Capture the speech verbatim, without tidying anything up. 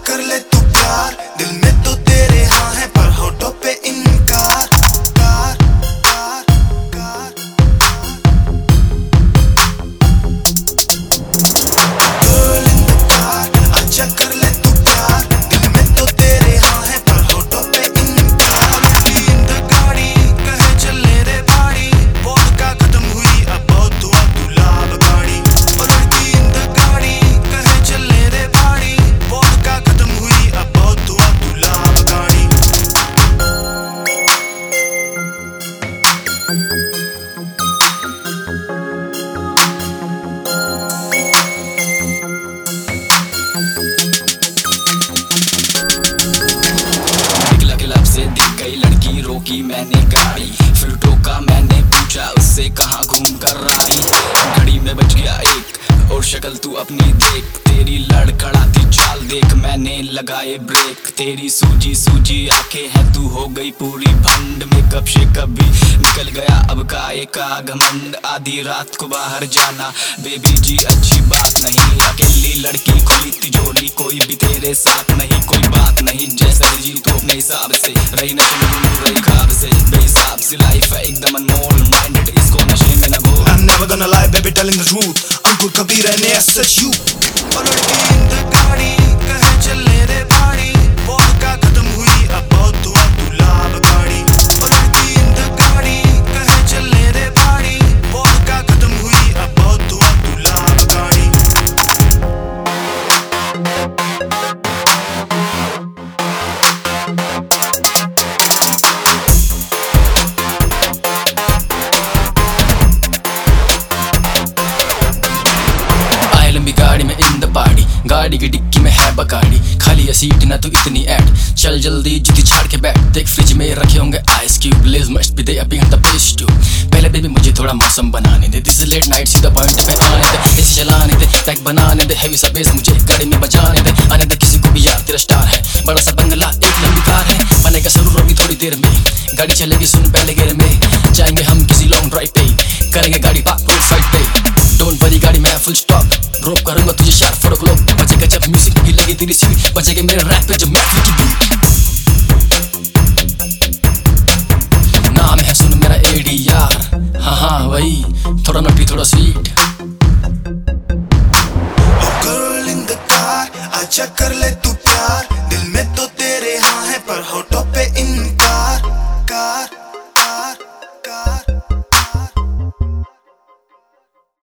कर ले तू प्यार, दिल में तो तेरे हाँ है पर होठों पे इनकार। कार, कार, कार, Girl in the car, आजा कर ले तू प्यार, दिल में तो तेरे हाँ है पर होठों पे इनकार। लड़की in the गाड़ी कहे चले रे बाड़ी, वोडका खत्म हुई अब बहुत हुआ तू लाभ गाड़ी। लड़की in the गाड़ी कहे चले रे बाड़ी, वोडका खत्म हुई अब बहुत हुआ तू लाभ गाड़ी। निकला क्लब से दिख गई लड़की, रोकी मैंने गाड़ी, फिर टोका मैंने पूछा उससे कहाँ घूम कर आई। घड़ी में बज गया एक और शक्ल तू अपनी देख, तेरी लड़खड़ाती चाल देख मैंने लगाए ब्रेक। तेरी सूजी सूजी आंखें हैं तू हो गई पूरी भंड, मेकअप से कभी निकल गया अब काहे का घमंड। आधी रात को बाहर जाना बेबी जी अच्छी बात नहीं, अकेली लड़की खुली तिजोरी कोई भी तेरे साथ नहीं, कोई बात नहीं जैसा जी तो अपने हिसाब से रही न तुम रही ख्वाब से, बेहिसाब सी लाइफ है एकदम अनमोल, माइंडेड इसको नशे में न भूल। I'm never gonna lie baby telling the truth, Ankur Kabir and S H U। और लड़की in the गाड़ी कहे चले रे बाड़ी, वोडका खत्म हुई अब बहुत हुआ तू लाभ गाड़ी। और लड़की in the गाड़ी कहे चले रे बाड़ी, वोडका खत्म हुई अब बहुत हुआ तू लाभ गाड़ी। गाड़ी में इन द पार्टी, गाड़ी की डिक्की में है बकाड़ी, खाली है सीट ना तो इतनी ऐड, चल जल्दी जूती छाड़ के बैठ, देख फ्रिज में रखे होंगे ice cube, Lays must be there behind the page too. पहले बेबी मुझे थोड़ा मौसम बनाने दे, दिस इज लेट नाइट सीधा पॉइंट पे आने दे, एसी चलाने दे, ट्रैक बनाने दे, हैवी सा बेस मुझे गाड़ी में बजाने दे, आने दे किसी को भी यार तेरा स्टार है, बड़ा सा बंगला एक लंबी कार है, बनेगा जरूर अभी थोड़ी देर में, गाड़ी चलेगी सुन पहले गेयर में, जाएंगे हम किसी लॉन्ग ड्राइव पे, करेंगे गाड़ी पार्क रोड साइड पे, डोंट वरी गाड़ी में फुल स्टॉप, ड्रॉप करूंगा तुझे शार्प फोर ओ क्लॉक, बजेगा जब म्यूजिक की लगी तेरी सीट, बजेगा मेरे रैप पे जब महफिल की बीट। नाम है सुन मेरा एडी यार, हाँ हाँ वही, थोड़ा नटी थोड़ा sweet. Oh girl in the car, आजा कर ले तू प्यार, दिल में तो तेरे हाँ है पर होठों